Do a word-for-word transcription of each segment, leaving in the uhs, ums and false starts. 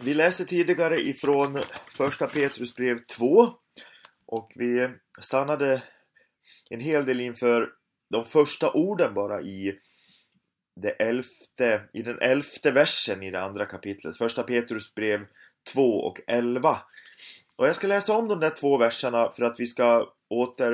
Vi läste tidigare ifrån första Petrus brev två och vi stannade en hel del inför de första orden bara i, det elfte, i den elfte versen i det andra kapitlet. Första Petrus brev två och elva. Och jag ska läsa om de där två verserna för att vi ska åter,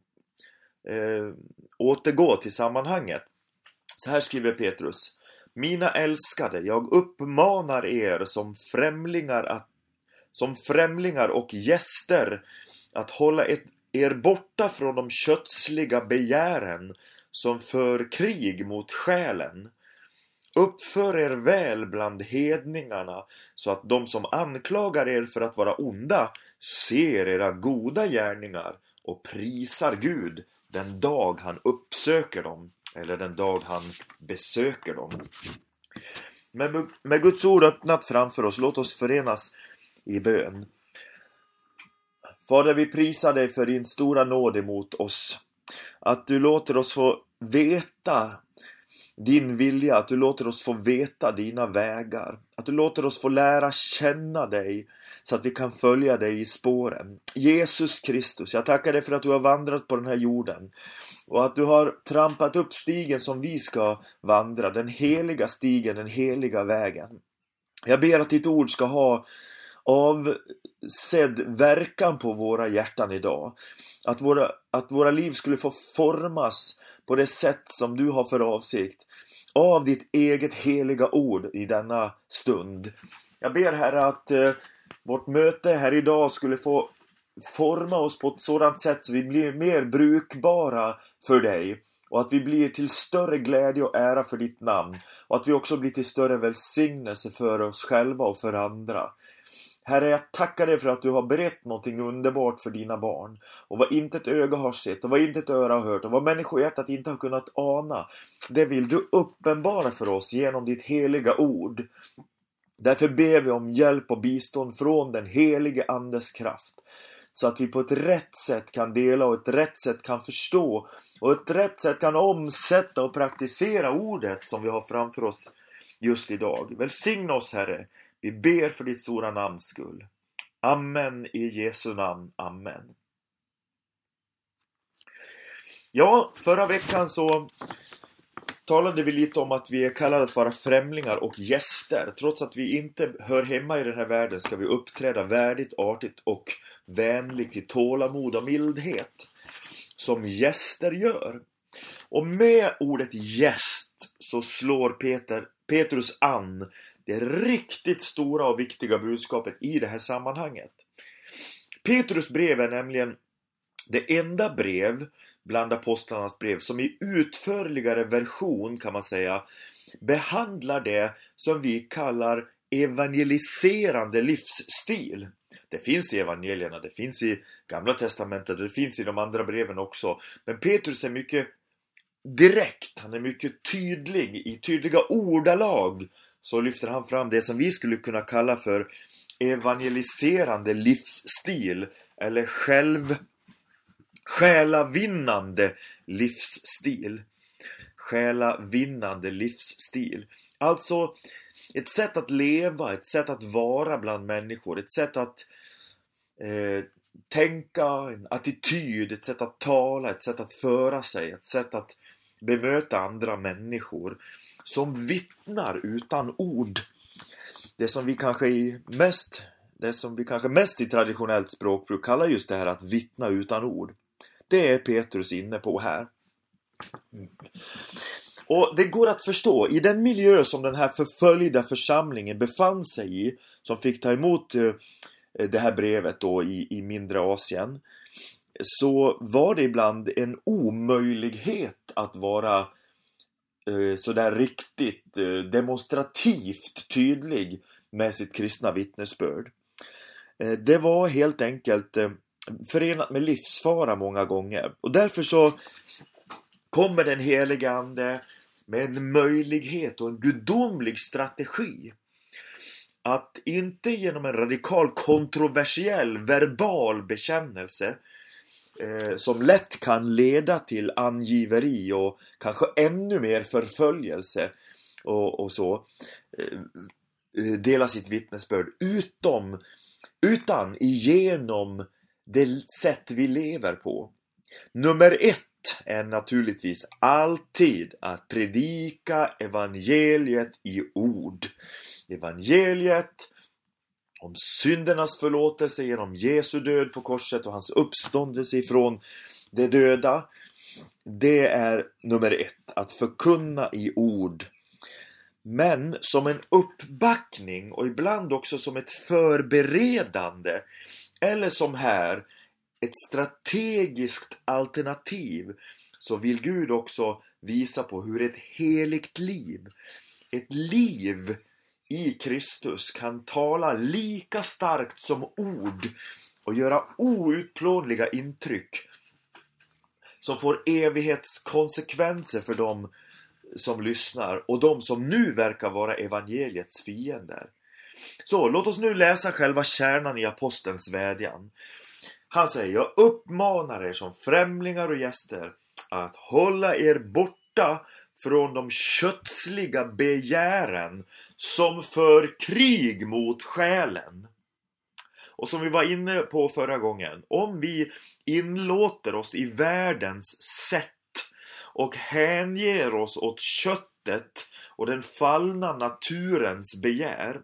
eh, återgå till sammanhanget. Så här skriver Petrus: Mina älskade, jag uppmanar er som främlingar, att, som främlingar och gäster att hålla ett, er borta från de kötsliga begären som för krig mot själen. Uppför er väl bland hedningarna så att de som anklagar er för att vara onda ser era goda gärningar och prisar Gud den dag han uppsöker dem. Eller den dag han besöker dem. Med, med Guds ord öppnat framför oss, låt oss förenas i bön. Fader, vi prisar dig för din stora nåd emot oss. Att du låter oss få veta din vilja. Att du låter oss få veta dina vägar. Att du låter oss få lära känna dig så att vi kan följa dig i spåren. Jesus Kristus, jag tackar dig för att du har vandrat på den här jorden. Och att du har trampat upp stigen som vi ska vandra. Den heliga stigen, den heliga vägen. Jag ber att ditt ord ska ha avsedd verkan på våra hjärtan idag. Att våra, att våra liv skulle få formas på det sätt som du har för avsikt. Av ditt eget heliga ord i denna stund. Jag ber, Herre, att eh, vårt möte här idag skulle få forma oss på ett sådant sätt så vi blir mer brukbara för dig. Och att vi blir till större glädje och ära för ditt namn. Och att vi också blir till större välsignelse för oss själva och för andra. Herre, jag tackar dig för att du har berett någonting underbart för dina barn. Och vad inte ett öga har sett och vad inte ett öra har hört och vad människohjärtat inte har kunnat ana, det vill du uppenbara för oss genom ditt heliga ord. Därför ber vi om hjälp och bistånd från den helige andes kraft. Så att vi på ett rätt sätt kan dela och ett rätt sätt kan förstå. Och ett rätt sätt kan omsätta och praktisera ordet som vi har framför oss just idag. Välsigna oss, Herre. Vi ber för ditt stora namns skull. Amen i Jesu namn. Amen. Ja, förra veckan så talade vi lite om att vi är kallade att vara främlingar och gäster. Trots att vi inte hör hemma i den här världen ska vi uppträda värdigt, artigt och vänligt i tålamod och mildhet. Som gäster gör. Och med ordet gäst så slår Peter, Petrus an det riktigt stora och viktiga budskapet i det här sammanhanget. Petrus brev är nämligen det enda brev bland apostlarnas brev som i utförligare version, kan man säga, behandlar det som vi kallar evangeliserande livsstil. Det finns i evangelierna, det finns i Gamla testamentet, det finns i de andra breven också. Men Petrus är mycket direkt, han är mycket tydlig, i tydliga ordalag så lyfter han fram det som vi skulle kunna kalla för evangeliserande livsstil eller själv själavinnande livsstil. Själavinnande livsstil. Alltså ett sätt att leva, ett sätt att vara bland människor, ett sätt att eh, tänka, en attityd, ett sätt att tala, ett sätt att föra sig, ett sätt att bemöta andra människor som vittnar utan ord. Det som vi kanske i mest det som vi kanske mest i traditionellt språkbruk kallar just det här att vittna utan ord. Det är Petrus inne på här. Och det går att förstå, i den miljö som den här förföljda församlingen befann sig i, som fick ta emot det här brevet då i, i mindre Asien, så var det ibland en omöjlighet att vara eh, så där riktigt eh, demonstrativt tydlig med sitt kristna vittnesbörd. Eh, det var helt enkelt eh, förenat med livsfara många gånger. Och därför så kommer den helige ande med en möjlighet och en gudomlig strategi att inte genom en radikal kontroversiell verbal bekännelse eh, som lätt kan leda till angiveri och kanske ännu mer förföljelse och, och så, eh, dela sitt vittnesbörd utom, utan igenom det sätt vi lever på. Nummer ett är naturligtvis alltid att predika evangeliet i ord. Evangeliet om syndernas förlåtelse genom Jesu död på korset och hans uppståndelse ifrån de döda. Det är nummer ett, att förkunna i ord. Men som en uppbackning och ibland också som ett förberedande, eller som här ett strategiskt alternativ, så vill Gud också visa på hur ett heligt liv, ett liv i Kristus, kan tala lika starkt som ord och göra outplånliga intryck som får evighetskonsekvenser för dem som lyssnar och de som nu verkar vara evangeliets fiender. Så låt oss nu läsa själva kärnan i apostelns vädjan. Han säger: jag uppmanar er som främlingar och gäster att hålla er borta från de kötsliga begären som för krig mot själen. Och som vi var inne på förra gången, om vi inlåter oss i världens sätt och hänger oss åt köttet och den fallna naturens begär,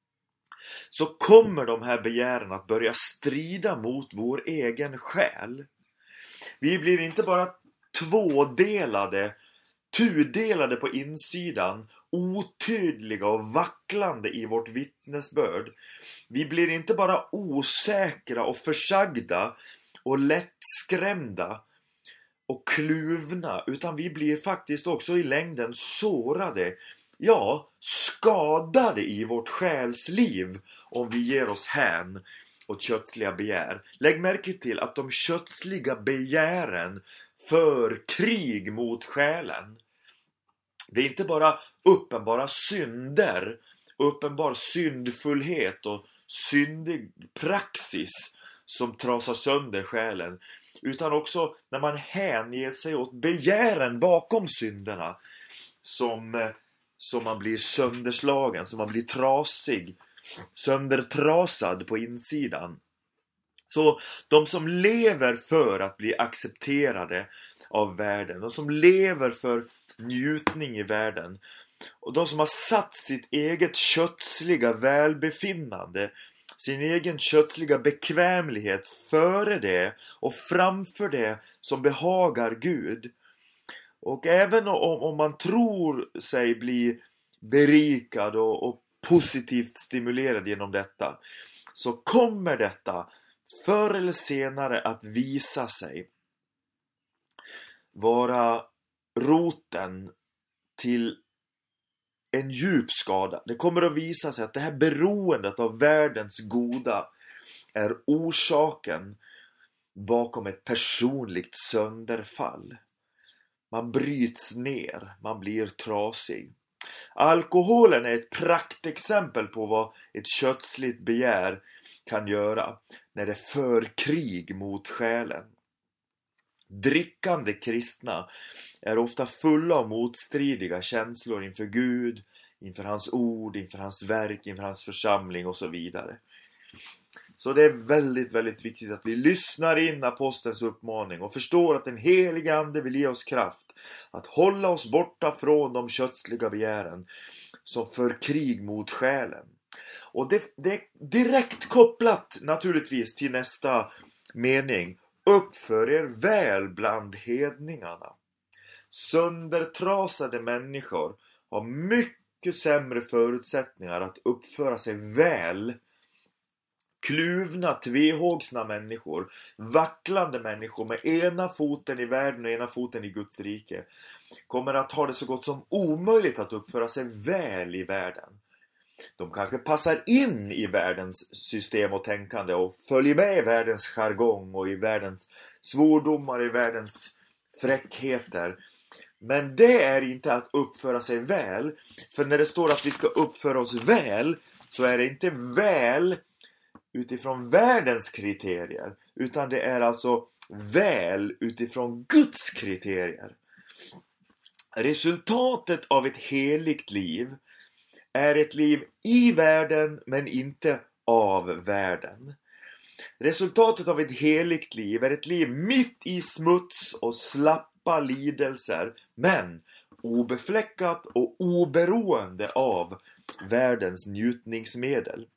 så kommer de här begären att börja strida mot vår egen själ. Vi blir inte bara tvådelade, tudelade på insidan, otydliga och vacklande i vårt vittnesbörd. Vi blir inte bara osäkra och försagda och lättskrämda och kluvna, utan vi blir faktiskt också i längden sårade, ja, skadade i vårt själsliv om vi ger oss hän åt kötsliga begär. Lägg märke till att de kötsliga begären för krig mot själen. Det är inte bara uppenbara synder, uppenbar syndfullhet och syndig praxis som trasar sönder själen, utan också när man hänger sig åt begären bakom synderna som, som man blir sönderslagen, som man blir trasig, söndertrasad på insidan. Så de som lever för att bli accepterade av världen, de som lever för njutning i världen, och de som har satt sitt eget kötsliga välbefinnande, sin egen kötsliga bekvämlighet före det och framför det som behagar Gud. Och även om, om man tror sig bli berikad och, och positivt stimulerad genom detta, så kommer detta förr eller senare att visa sig vara roten till en djup skada. Det kommer att visa sig att det här beroendet av världens goda är orsaken bakom ett personligt sönderfall. Man bryts ner, man blir trasig. Alkoholen är ett praktexempel på vad ett kötsligt begär kan göra när det för krig mot själen. Drickande kristna är ofta fulla av motstridiga känslor inför Gud, inför hans ord, inför hans verk, inför hans församling och så vidare. Så det är väldigt, väldigt viktigt att vi lyssnar in apostelns uppmaning och förstår att den helige ande vill ge oss kraft att hålla oss borta från de kötsliga begären som för krig mot själen. Och det, det är direkt kopplat naturligtvis till nästa mening. Uppför er väl bland hedningarna. Söndertrasade människor har mycket sämre förutsättningar att uppföra sig väl. Kluvna, tvehågsna människor, vacklande människor med ena foten i världen och ena foten i Guds rike kommer att ha det så gott som omöjligt att uppföra sig väl i världen. De kanske passar in i världens system och tänkande och följer med i världens jargong och i världens svordomar, i världens fräckheter. Men det är inte att uppföra sig väl. För när det står att vi ska uppföra oss väl, så är det inte väl utifrån världens kriterier, utan det är alltså väl utifrån Guds kriterier. Resultatet av ett heligt liv är ett liv i världen men inte av världen. Resultatet av ett heligt liv är ett liv mitt i smuts och slappa lidelser, men obefläckat och oberoende av världens njutningsmedel.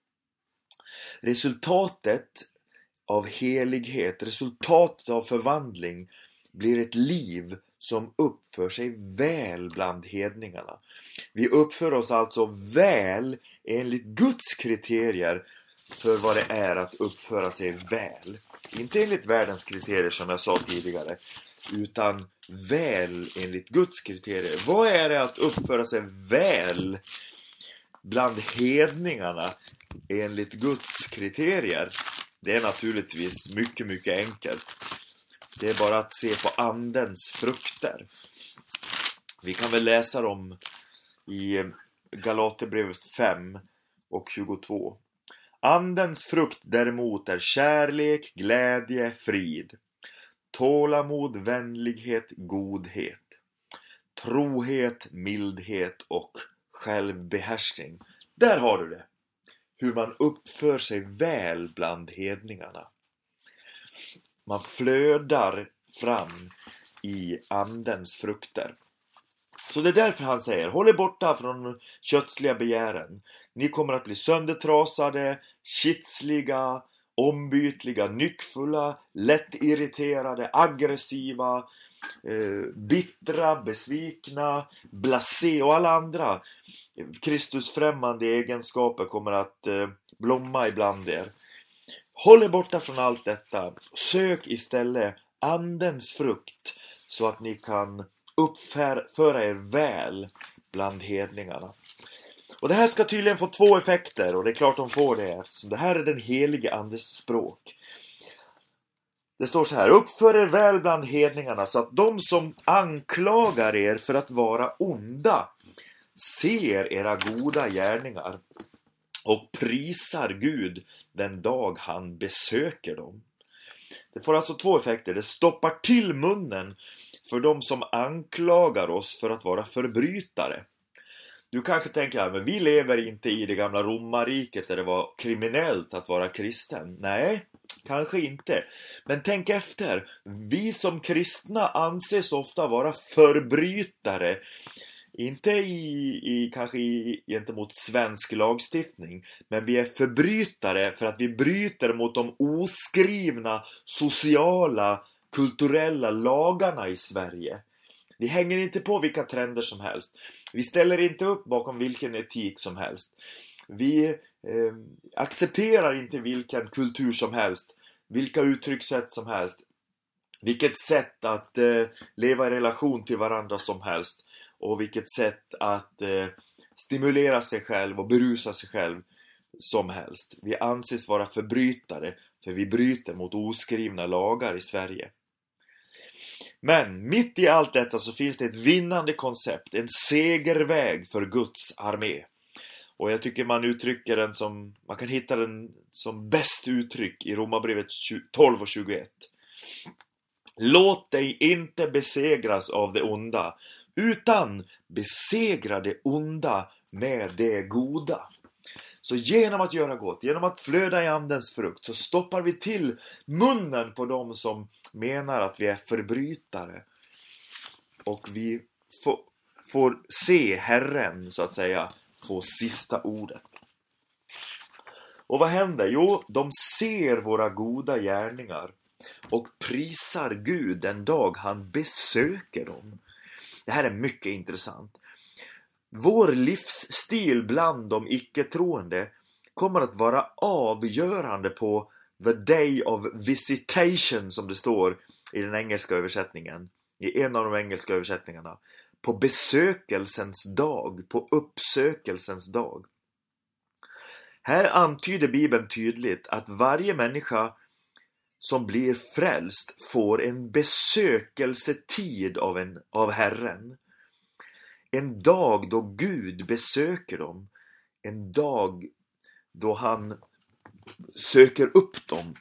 Resultatet av helighet, resultatet av förvandling blir ett liv som uppför sig väl bland hedningarna. Vi uppför oss alltså väl enligt Guds kriterier för vad det är att uppföra sig väl. Inte enligt världens kriterier som jag sa tidigare, utan väl enligt Guds kriterier. Vad är det att uppföra sig väl bland hedningarna enligt Guds kriterier? Det är naturligtvis mycket, mycket enkelt. Det är bara att se på andens frukter. Vi kan väl läsa dem i Galaterbrevet fem och tjugotvå. Andens frukt däremot är kärlek, glädje, frid, tålamod, vänlighet, godhet, trohet, mildhet och självbehärskning. Där har du det. Hur man uppför sig väl bland hedningarna. Man flödar fram i andens frukter. Så det är därför han säger: håll er borta från kötsliga begären. Ni kommer att bli söndertrasade, kitsliga, ombytliga, nyckfulla, lättirriterade, aggressiva, eh, bittra, besvikna, blasé och alla andra Kristusfrämmande egenskaper kommer att eh, blomma ibland er. Håll er borta från allt detta. Sök istället andens frukt så att ni kan uppföra er väl bland hedningarna. Och det här ska tydligen få två effekter, och det är klart de får det. Så det här är den helige andes språk. Det står så här: uppför er väl bland hedningarna så att de som anklagar er för att vara onda ser era goda gärningar och prisar Gud den dag han besöker dem. Det får alltså två effekter. Det stoppar till munnen för de som anklagar oss för att vara förbrytare. Du kanske tänker att vi lever inte i det gamla romarriket där det var kriminellt att vara kristen. Nej, kanske inte. Men tänk efter. Vi som kristna anses ofta vara förbrytare. Inte i, i kanske i, gentemot svensk lagstiftning, men vi är förbrytare för att vi bryter mot de oskrivna sociala, kulturella lagarna i Sverige. Vi hänger inte på vilka trender som helst. Vi ställer inte upp bakom vilken etik som helst. Vi eh, accepterar inte vilken kultur som helst, vilka uttryckssätt som helst, vilket sätt att eh, leva i relation till varandra som helst. Och vilket sätt att eh, stimulera sig själv och berusa sig själv som helst. Vi anses vara förbrytare för vi bryter mot oskrivna lagar i Sverige. Men mitt i allt detta så finns det ett vinnande koncept, en segerväg för Guds armé. Och jag tycker man uttrycker den som, man kan hitta den som bäst uttryck i Romarbrevet tolv och tjugoett. Låt dig inte besegras av det onda, utan besegra det onda med det goda. Så genom att göra gott, genom att flöda i andens frukt, så stoppar vi till munnen på dem som menar att vi är förbrytare. Och vi får, får se Herren, så att säga, få sista ordet. Och vad händer? Jo, de ser våra goda gärningar och prisar Gud den dag han besöker dem. Det här är mycket intressant. Vår livsstil bland de icke-troende kommer att vara avgörande på the day of visitation, som det står i den engelska översättningen, i en av de engelska översättningarna. På besökelsens dag, på uppsökelsens dag. Här antyder Bibeln tydligt att varje människa som blir frälst får en besökelsetid av, en, av Herren. En dag då Gud besöker dem. En dag då han söker upp dem.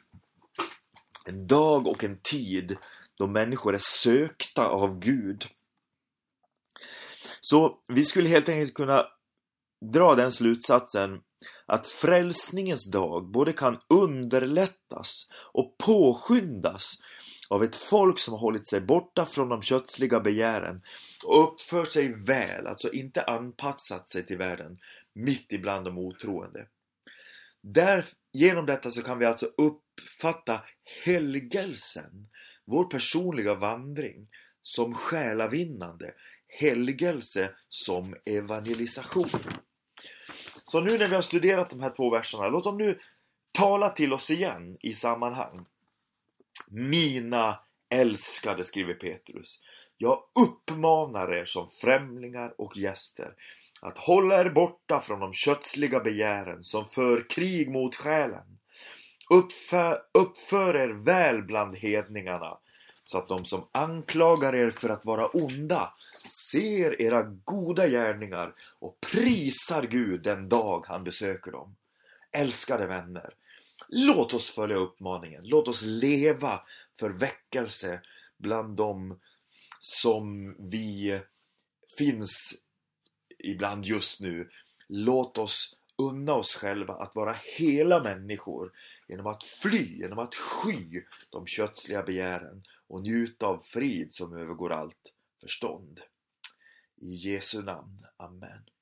En dag och en tid då människor är sökta av Gud. Så vi skulle helt enkelt kunna dra den slutsatsen att frälsningens dag både kan underlättas och påskyndas av ett folk som har hållit sig borta från de kötsliga begären och uppfört sig väl, alltså inte anpassat sig till världen mitt ibland de otroende. Där, genom detta så kan vi alltså uppfatta helgelsen, vår personliga vandring, som själavinnande, helgelse som evangelisation. Så nu när vi har studerat de här två verserna, låt dem nu tala till oss igen i sammanhang. Mina älskade, skriver Petrus, jag uppmanar er som främlingar och gäster att hålla er borta från de kötsliga begären som för krig mot själen. Uppför, uppför er väl bland hedningarna, så att de som anklagar er för att vara onda ser era goda gärningar och prisar Gud den dag han besöker dem. Älskade vänner, låt oss följa uppmaningen. Låt oss leva för väckelse bland dem som vi finns ibland just nu. Låt oss unna oss själva att vara hela människor genom att fly, genom att sky de kötsliga begären och njuta av frid som övergår allt förstånd. I Jesu namn. Amen.